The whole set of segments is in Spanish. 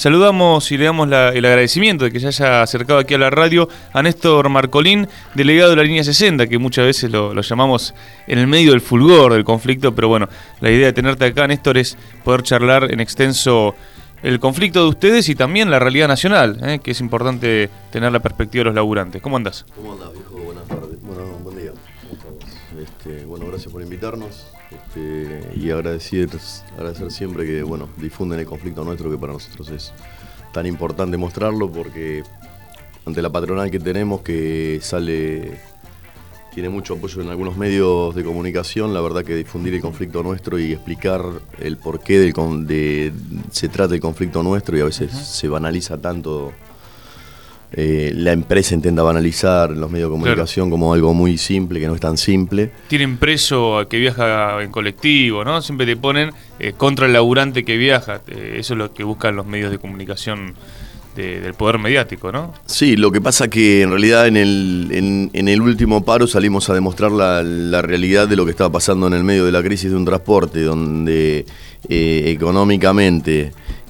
Saludamos y le damos el agradecimiento de que se haya acercado aquí a la radio a Néstor Marcolín, delegado de la línea 60, que muchas veces lo llamamos en el medio del fulgor del conflicto, pero bueno, la idea de tenerte acá, Néstor, es poder charlar en extenso el conflicto de ustedes y también la realidad nacional, que es importante tener la perspectiva de los laburantes. ¿Cómo andás? ¿Cómo andás, viejo? Buenas tardes. Bueno, buen día. ¿Cómo estamos? Bueno, gracias por invitarnos y agradecer siempre que, bueno, difunden el conflicto nuestro, que para nosotros es tan importante mostrarlo, porque ante la patronal que tenemos, que tiene mucho apoyo en algunos medios de comunicación, la verdad que difundir el conflicto nuestro y explicar el porqué se trata el conflicto nuestro, y a veces se banaliza tanto. La empresa intenta banalizar en los medios de comunicación como algo muy simple, que no es tan simple. Tienen preso al que viaja en colectivo, ¿no? Siempre te ponen contra el laburante que viaja. Eso es lo que buscan los medios de comunicación del poder mediático, ¿no? Sí, lo que pasa que en realidad en el último paro salimos a demostrar la realidad de lo que estaba pasando en el medio de la crisis de un transporte, donde económicamente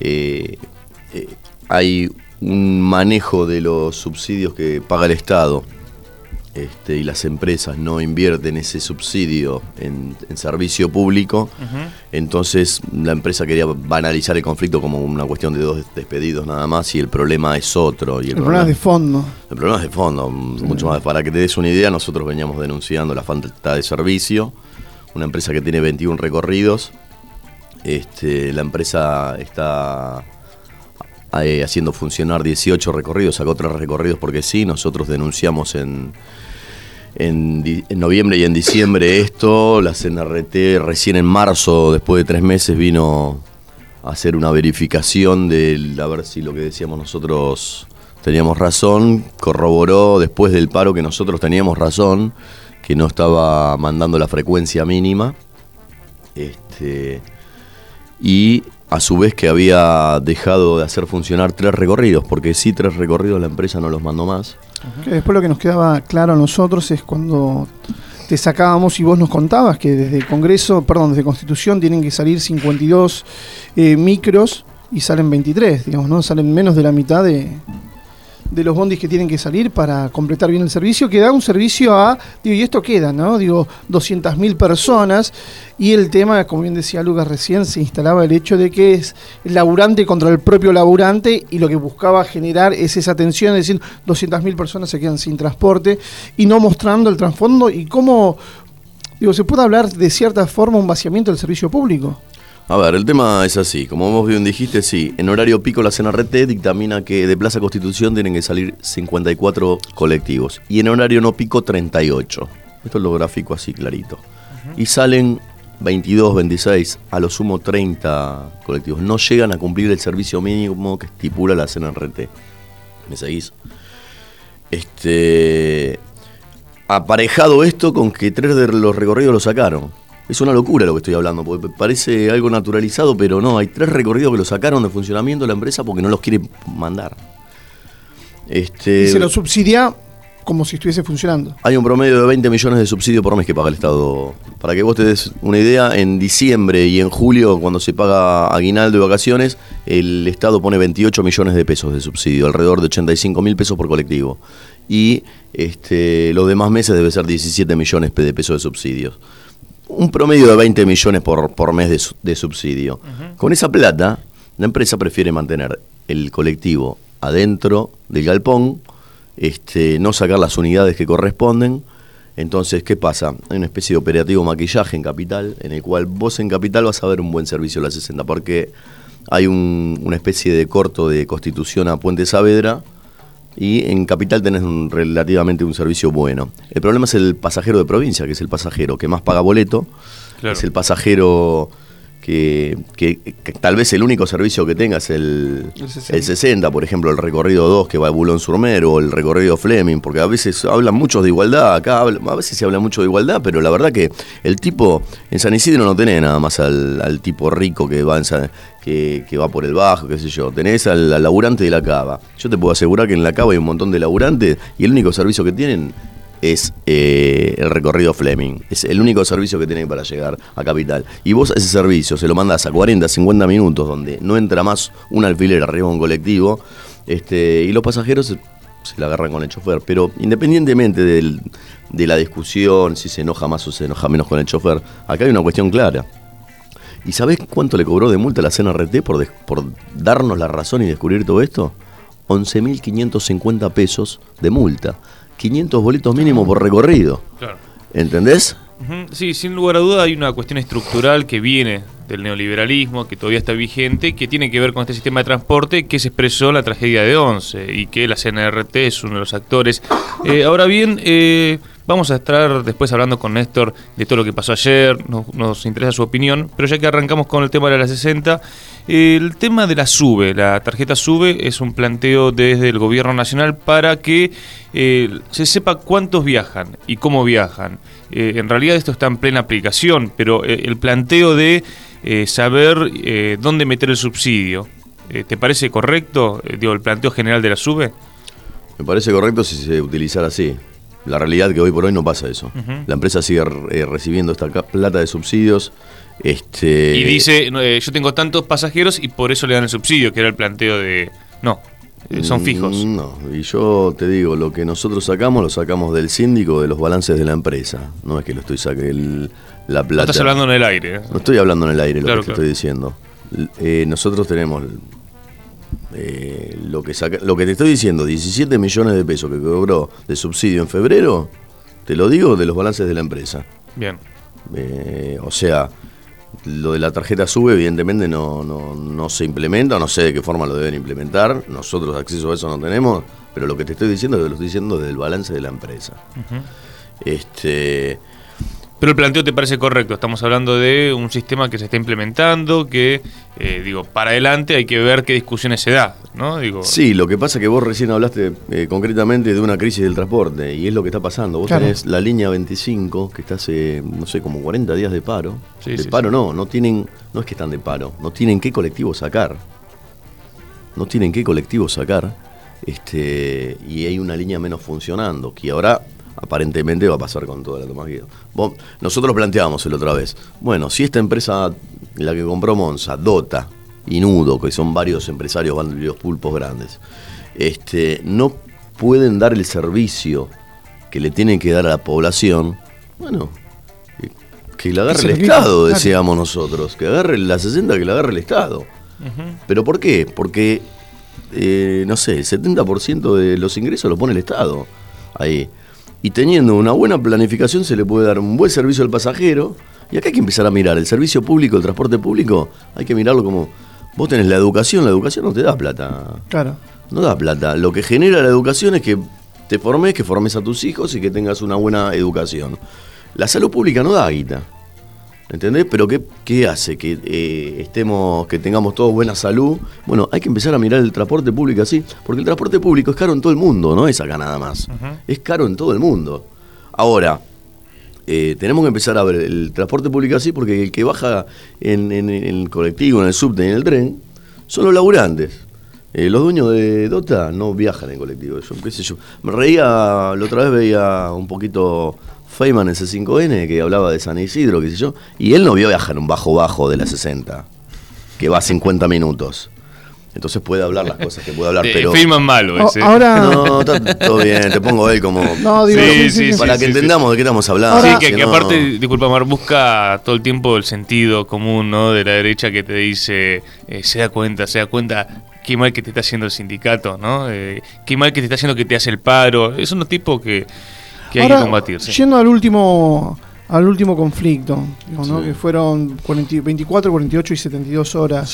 hay un manejo de los subsidios que paga el Estado, y las empresas no invierten ese subsidio en servicio público. Entonces la empresa quería banalizar el conflicto como una cuestión de 2 despedidos nada más, y el problema es otro. Y el problema es de fondo. El problema es de fondo, mucho más. Para que te des una idea, nosotros veníamos denunciando la falta de servicio. Una empresa que tiene 21 recorridos, la empresa está haciendo funcionar 18 recorridos, sacó 3 recorridos porque sí. Nosotros denunciamos en noviembre y en diciembre esto. La CNRT recién en marzo, después de 3 meses, vino a hacer una verificación a ver si lo que decíamos nosotros teníamos razón. Corroboró después del paro que nosotros teníamos razón, que no estaba mandando la frecuencia mínima, y a su vez que había dejado de hacer funcionar 3 recorridos, porque sí, 3 recorridos la empresa no los mandó más. Que después lo que nos quedaba claro a nosotros es cuando te sacábamos y vos nos contabas que desde Constitución tienen que salir 52 micros y salen 23, digamos, ¿no? Salen menos de la mitad de los bondis que tienen que salir para completar bien el servicio, que da un servicio y esto queda, ¿no? 200.000 personas, y el tema, como bien decía Lucas recién, se instalaba el hecho de que es el laburante contra el propio laburante, y lo que buscaba generar es esa tensión, es decir, 200.000 personas se quedan sin transporte, y no mostrando el trasfondo y cómo, se puede hablar de cierta forma un vaciamiento del servicio público. A ver, el tema es así, como vos bien dijiste, sí, en horario pico la CNRT dictamina que de Plaza Constitución tienen que salir 54 colectivos, y en horario no pico 38. Esto lo grafico así clarito. Y salen 22, 26, a lo sumo 30 colectivos. No llegan a cumplir el servicio mínimo que estipula la CNRT. ¿Me seguís? Aparejado esto con que 3 de los recorridos lo sacaron. Es una locura lo que estoy hablando, porque parece algo naturalizado, pero no, hay 3 recorridos que lo sacaron de funcionamiento de la empresa porque no los quiere mandar. Y se lo subsidia como si estuviese funcionando. Hay un promedio de 20 millones de subsidio por mes que paga el Estado. Para que vos te des una idea, en diciembre y en julio, cuando se paga aguinaldo y vacaciones, el Estado pone 28 millones de pesos de subsidio, alrededor de 85.000 pesos por colectivo. Y los demás meses debe ser 17 millones de pesos de subsidios. Un promedio de 20 millones por mes de subsidio. Con esa plata, la empresa prefiere mantener el colectivo adentro del galpón, no sacar las unidades que corresponden. Entonces, ¿qué pasa? Hay una especie de operativo maquillaje en Capital, en el cual vos en Capital vas a ver un buen servicio a la 60, porque hay una especie de corto de Constitución a Puente Saavedra, y en Capital tenés relativamente un servicio bueno. El problema es el pasajero de provincia, que es el pasajero que más paga boleto. Claro. Es el pasajero que tal vez el único servicio que tenga es el 60, por ejemplo, el recorrido 2 que va a Boulogne-sur-Mer, o el recorrido Fleming, porque a veces hablan muchos de igualdad, a veces se habla mucho de igualdad, pero la verdad que el tipo en San Isidro no tenés nada más al tipo rico que va que va por el bajo, qué sé yo. Tenés al laburante de la cava. Yo te puedo asegurar que en la cava hay un montón de laburantes, y el único servicio que tienen es el recorrido Fleming. Es el único servicio que tienen para llegar a Capital. Y vos ese servicio se lo mandás a 40, 50 minutos, donde no entra más un alfiler arriba de un colectivo, y los pasajeros se la agarran con el chofer. Pero independientemente de la discusión, si se enoja más o se enoja menos con el chofer, acá hay una cuestión clara. ¿Y sabés cuánto le cobró de multa la CNRT por darnos la razón y descubrir todo esto? 11.550 pesos de multa. 500 boletos mínimo por recorrido. Claro. ¿Entendés? Sí, sin lugar a duda hay una cuestión estructural que viene del neoliberalismo, que todavía está vigente, que tiene que ver con este sistema de transporte que se expresó en la tragedia de Once y que la CNRT es uno de los actores. Ahora bien, vamos a estar después hablando con Néstor de todo lo que pasó ayer, nos interesa su opinión, pero ya que arrancamos con el tema de la 60, el tema de la SUBE, la tarjeta SUBE es un planteo desde el gobierno nacional para que se sepa cuántos viajan y cómo viajan. En realidad esto está en plena aplicación, pero el planteo de saber dónde meter el subsidio, ¿te parece correcto? El planteo general de la SUBE. Me parece correcto si se utilizara así. La realidad es que hoy por hoy no pasa eso. La empresa sigue recibiendo esta plata de subsidios. Y dice, yo tengo tantos pasajeros y por eso le dan el subsidio, que era el planteo de... No, son fijos. No, y yo te digo, lo que nosotros sacamos, lo sacamos del síndico, de los balances de la empresa. No es que lo estoy sacando la plata. No estás hablando en el aire. No estoy hablando en el aire, claro, lo que te estoy diciendo. Nosotros tenemos... lo que te estoy diciendo, 17 millones de pesos que cobró de subsidio en febrero, te lo digo de los balances de la empresa. Bien. O sea, lo de la tarjeta SUBE evidentemente no se implementa, no sé de qué forma lo deben implementar, nosotros acceso a eso no tenemos, pero lo que te estoy diciendo es que lo estoy diciendo del balance de la empresa. Pero el planteo te parece correcto, estamos hablando de un sistema que se está implementando, que, para adelante hay que ver qué discusiones se da, ¿no? Sí, lo que pasa es que vos recién hablaste concretamente de una crisis del transporte, y es lo que está pasando. Vos tenés la línea 25, que está hace, no sé, como 40 días de paro. No es que están de paro, no tienen qué colectivo sacar. Y hay una línea menos funcionando, que ahora... aparentemente va a pasar con toda la Tomás Guido. Nosotros planteábamos la otra vez, bueno, si esta empresa, la que compró Monza, Dota y Nudo, que son varios empresarios, varios pulpos grandes, no pueden dar el servicio que le tienen que dar a la población, bueno, que la agarre el Estado, decíamos nosotros, que agarre la 60, que la agarre el Estado. ¿Pero por qué? Porque, no sé, el 70% de los ingresos lo pone el Estado ahí. Y teniendo una buena planificación se le puede dar un buen servicio al pasajero. Y acá hay que empezar a mirar el servicio público, el transporte público, hay que mirarlo como... Vos tenés la educación no te da plata. Claro. No da plata. Lo que genera la educación es que te formes, que formes a tus hijos y que tengas una buena educación. La salud pública no da guita. ¿Entendés? Pero ¿qué hace? Que tengamos todos buena salud. Bueno, hay que empezar a mirar el transporte público así, porque el transporte público es caro en todo el mundo, no es acá nada más. Es caro en todo el mundo. Ahora, tenemos que empezar a ver el transporte público así, porque el que baja en el colectivo, en el subte y en el tren, son los laburantes. Los dueños de Dota no viajan en colectivo. Qué sé yo. Me reía, la otra vez veía un poquito... Feynman en C5N, que hablaba de San Isidro, qué sé yo, y él no vio viajar un bajo de la 60, que va a 50 minutos. Entonces puede hablar las cosas que puede hablar, pero... Feynman malo ese. Ahora... No, está todo bien, te pongo él como... No, digo, para que entendamos de qué estamos hablando. Sí, que aparte, disculpa Mar, busca todo el tiempo el sentido común, ¿no?, de la derecha, que te dice, se da cuenta, qué mal que te está haciendo el sindicato, ¿no? Qué mal que te está haciendo que te hace el paro. Es un tipo que hay que combatir. Yendo al último conflicto, ¿no? Que fueron 24, 48 y 72 horas.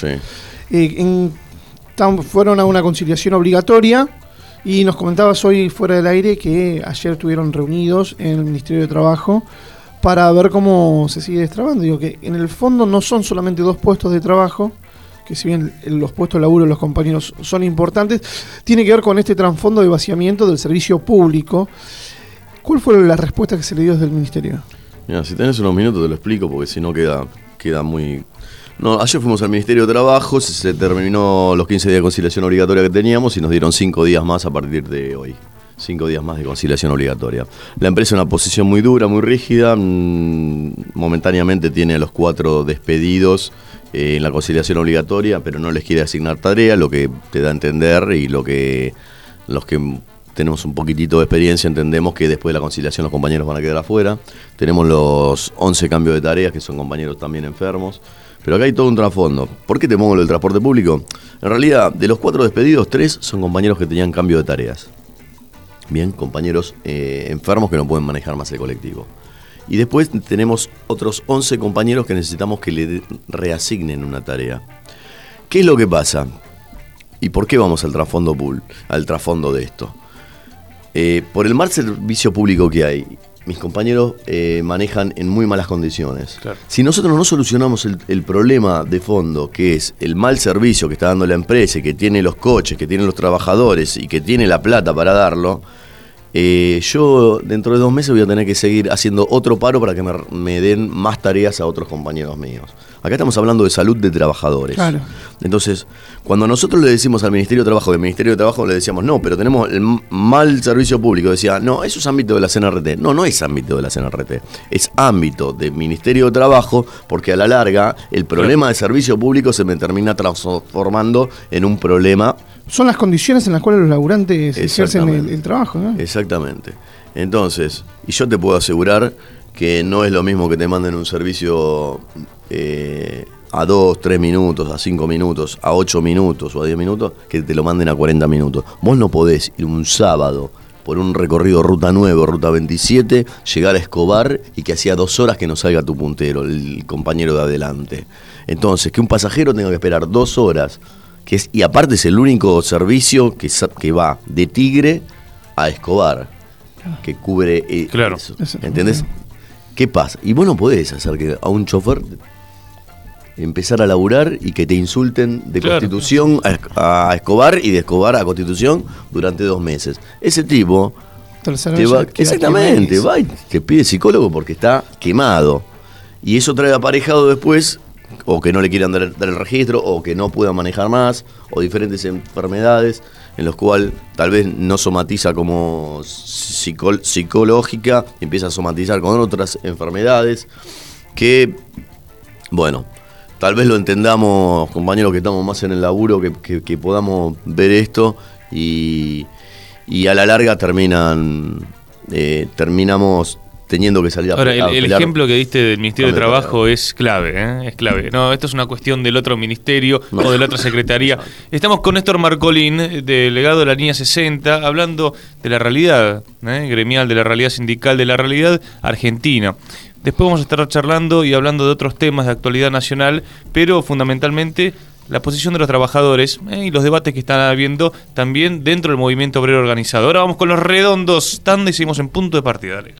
Fueron a una conciliación obligatoria y nos comentabas hoy fuera del aire que ayer estuvieron reunidos en el Ministerio de Trabajo para ver cómo se sigue destrabando. Digo que en el fondo no son solamente 2 puestos de trabajo, que si bien los puestos de laburo de los compañeros son importantes, tiene que ver con este trasfondo de vaciamiento del servicio público. ¿Cuál fue la respuesta que se le dio desde el Ministerio? Mira, si tenés unos minutos te lo explico, porque si no queda muy... No, ayer fuimos al Ministerio de Trabajo, se terminó los 15 días de conciliación obligatoria que teníamos y nos dieron 5 días más a partir de hoy. 5 días más de conciliación obligatoria. La empresa es una posición muy dura, muy rígida. Momentáneamente tiene a los 4 despedidos en la conciliación obligatoria, pero no les quiere asignar tarea, lo que te da a entender, y los que tenemos un poquitito de experiencia entendemos que después de la conciliación los compañeros van a quedar afuera. Tenemos los 11 cambios de tareas, que son compañeros también enfermos. Pero acá hay todo un trasfondo. ¿Por qué te pongo lo del transporte público? En realidad, de los 4 despedidos, 3 son compañeros que tenían cambio de tareas. Bien, compañeros enfermos que no pueden manejar más el colectivo. Y después tenemos otros 11 compañeros que necesitamos que le reasignen una tarea. ¿Qué es lo que pasa? ¿Y por qué vamos al trasfondo de esto? Por el mal servicio público que hay, mis compañeros manejan en muy malas condiciones. Claro. Si nosotros no solucionamos el problema de fondo, que es el mal servicio que está dando la empresa, y que tiene los coches, que tiene los trabajadores y que tiene la plata para darlo, yo dentro de 2 meses voy a tener que seguir haciendo otro paro para que me den más tareas a otros compañeros míos. Acá estamos hablando de salud de trabajadores. Claro. Entonces, cuando nosotros le decimos al Ministerio de Trabajo, del Ministerio de Trabajo le decíamos, no, pero tenemos el mal servicio público, decía, no, eso es ámbito de la CNRT. No, no es ámbito de la CNRT, es ámbito del Ministerio de Trabajo, porque a la larga el problema de servicio público se me termina transformando en un problema. Son las condiciones en las cuales los laburantes ejercen el trabajo, ¿no? Exactamente. Entonces, y yo te puedo asegurar que no es lo mismo que te manden un servicio a 2, 3 minutos, a 5 minutos, a 8 minutos o a 10 minutos, que te lo manden a 40 minutos. Vos no podés ir un sábado por un recorrido Ruta 9 o Ruta 27, llegar a Escobar y que hacía 2 horas que no salga tu puntero, el compañero de adelante. Entonces, que un pasajero tenga que esperar 2 horas, y aparte es el único servicio que va de Tigre a Escobar, que cubre claro. Eso. ¿Entendés? ¿Qué pasa? Y vos no podés hacer que a un chofer empezar a laburar y que te insulten de claro. Constitución a Escobar y de Escobar a Constitución durante 2 meses. Ese tipo te va, exactamente, va y te pide psicólogo porque está quemado. Y eso trae aparejado después, o que no le quieran dar el registro, o que no puedan manejar más, o diferentes enfermedades en los cuales tal vez no somatiza como psicológica, empieza a somatizar con otras enfermedades que, bueno, tal vez lo entendamos, compañeros que estamos más en el laburo, que podamos ver esto y a la larga terminamos teniendo que salir a Ahora, pelear. el ejemplo que diste del Ministerio de Trabajo es clave, ¿eh? Es clave. No, esto es una cuestión del otro ministerio o de la otra secretaría. Estamos con Néstor Marcolín, delegado de la línea 60, hablando de la realidad gremial, de la realidad sindical, de la realidad argentina. Después vamos a estar charlando y hablando de otros temas de actualidad nacional, pero fundamentalmente la posición de los trabajadores y los debates que están habiendo también dentro del movimiento obrero organizado. Ahora vamos con los redondos, tanda y seguimos en punto de partida. Dale.